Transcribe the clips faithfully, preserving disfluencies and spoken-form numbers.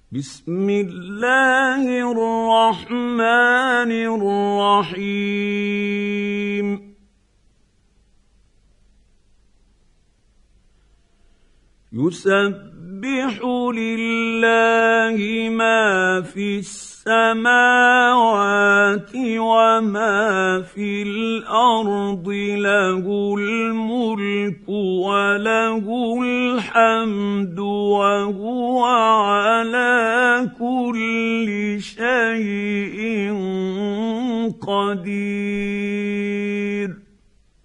بسم الله الرحمن الرحيم يسبح لله ما في السماوات وما في الأرض له الملك وله الحمد وهو على كل شيء قدير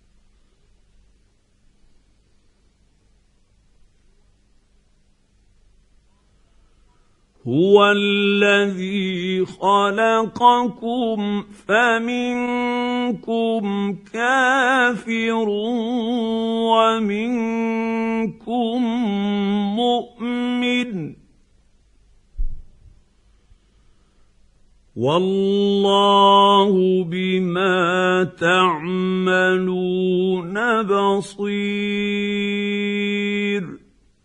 هو الذي خلقكم فمنكم كافر ومنكم مؤمن والله بما تعملون بصير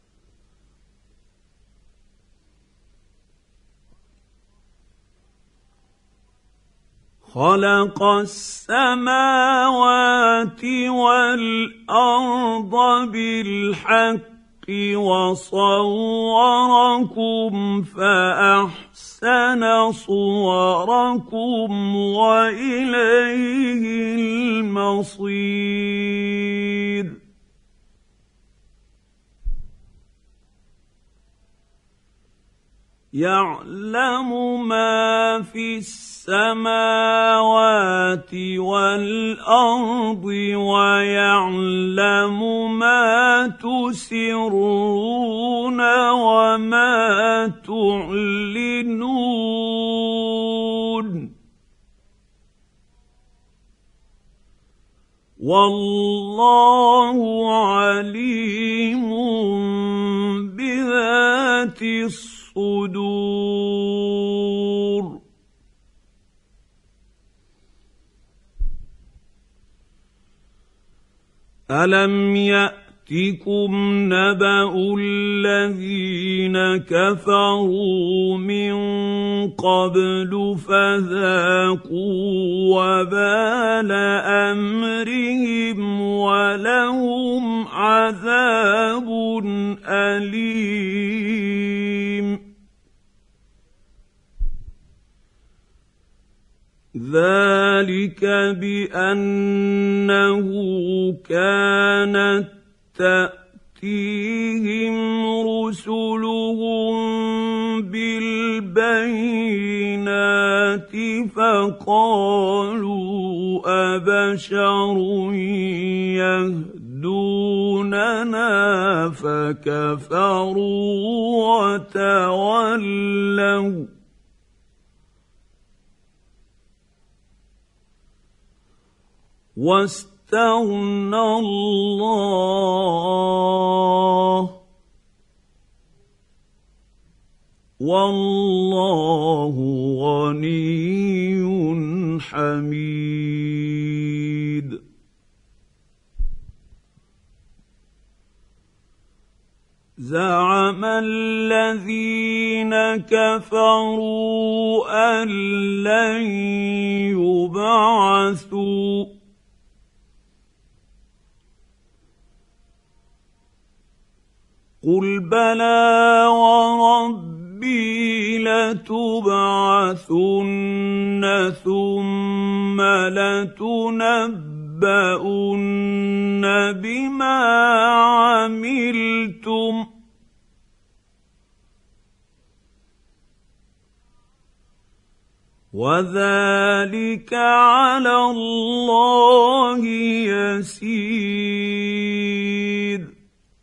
خلق السماوات والأرض بالحق وصوركم فأحسن صوركم وإليه المصير يعلم ما في السماوات والأرض ويعلم ما تسرون وما تعلنون والله عليم بذات الصدور ألم يأتكم نبأ الذين كفروا من قبل فذاقوا وبال أمرهم ولهم عذاب أليم ذلك بأنه كانت تأتيهم رسلهم بالبينات فقالوا أبشر يهدوننا فكفروا وتولوا واستغنى الله والله غني حميد زعم الذين كفروا أن لن يبعثوا قل بلى وربي لتبعثن ثم لتنبؤن بما عملتم وذلك على الله يسير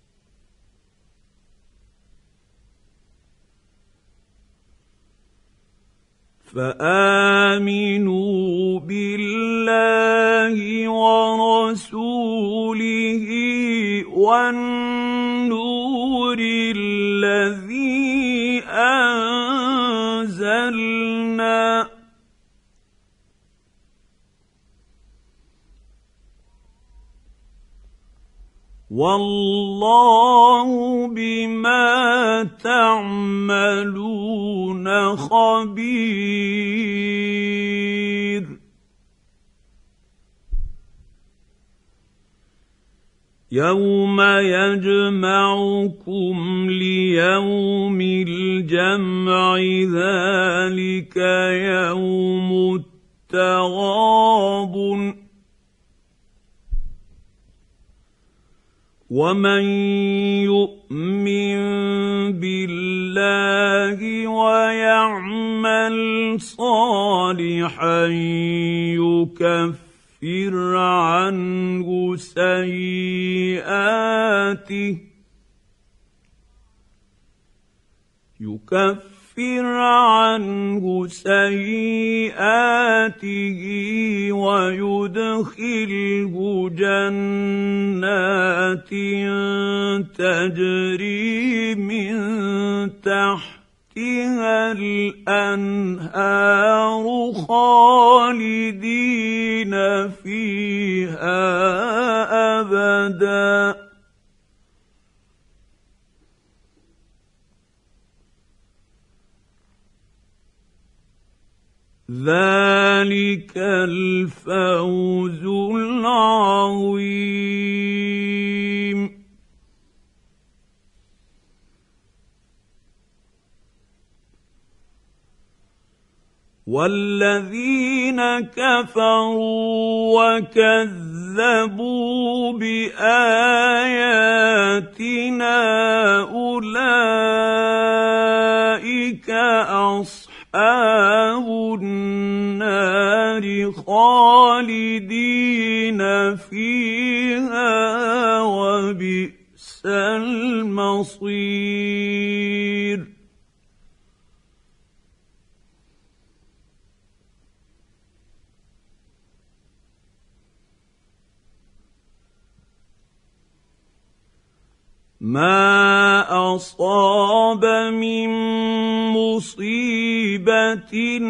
فآمنوا بالله ورسوله والنور الذي أنزلنا والله بما تعملون خبير يوم يجمعكم ليوم الجمع ذلك يوم التغابن ومن يؤمن بالله ويعمل صالحا يكفر عنه سيئاته يكفر عنه سيئاته ويدخله جنات تجري من تحتها الأنهار خالدين فيها أبدا ذلك الفوز العظيم والذين كفروا وكذبوا بآياتنا أولئك أصحاب النار خالدين فيها وبئس المصير ما أصاب من مصيبة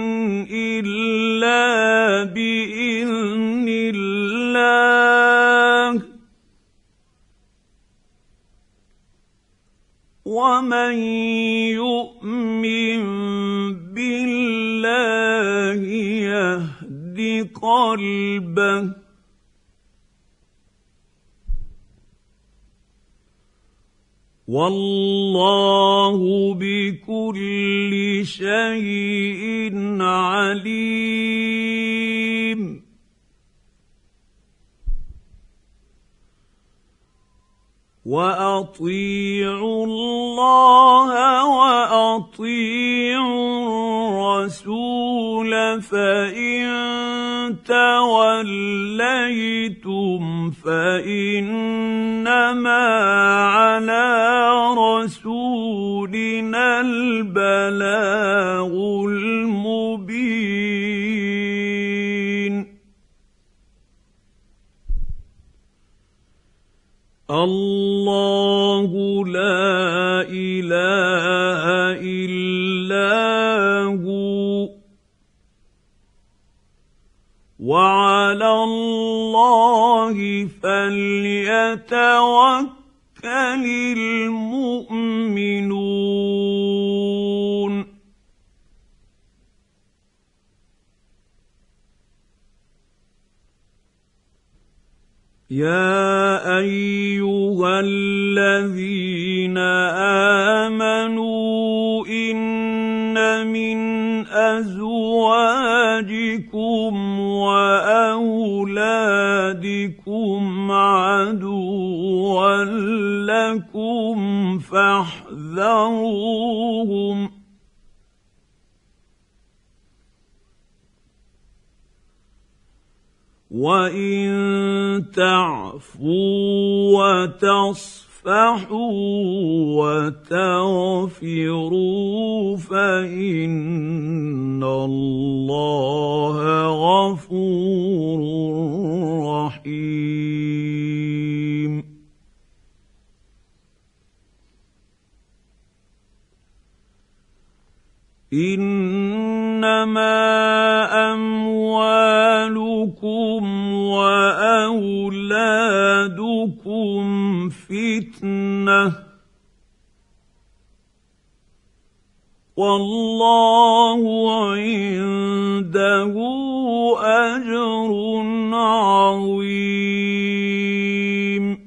إلا بإذن الله ومن يؤمن بالله يهد قلبه والله بكل شيء عليم وأطيعوا الله وأطيعوا الرسول فإن توليتم فإنما على رسولنا البلاغ المبين الله لا إله إلا هو وعلى الله فليتوكل المؤمنون يا أيها الذين آمنوا إن من أزواجكم وأولادكم عدوا لكم فاحذروهم وإن تعفوا وتصفحوا وتغفروا فإن الله غفور رحيم إنما أموالكم وأولادكم فتنه والله عنده اجر عظيم.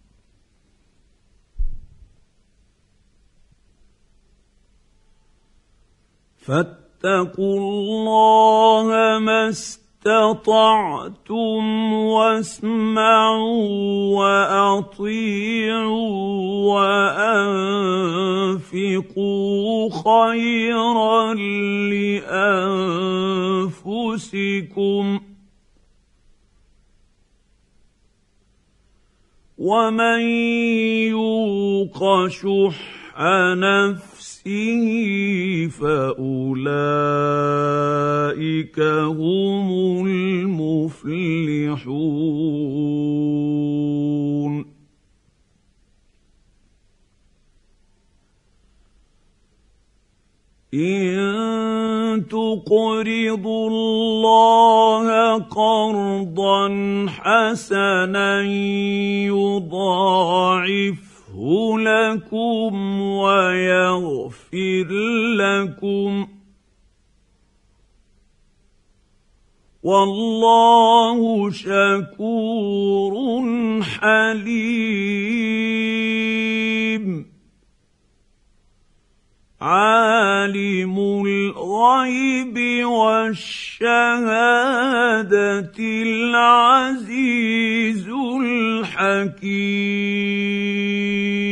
فاتقوا الله ما استطعتم واسمعوا واطيعوا وانفقوا خيرا لانفسكم ومن يوق شح نفسه فاولئك هم المفلحون. إن تقرضوا الله قرضا حسنا يضاعفه لكم ويغفر لكم والله شكور حليم. عالم الغيب والشهادة العزيز الحكيم.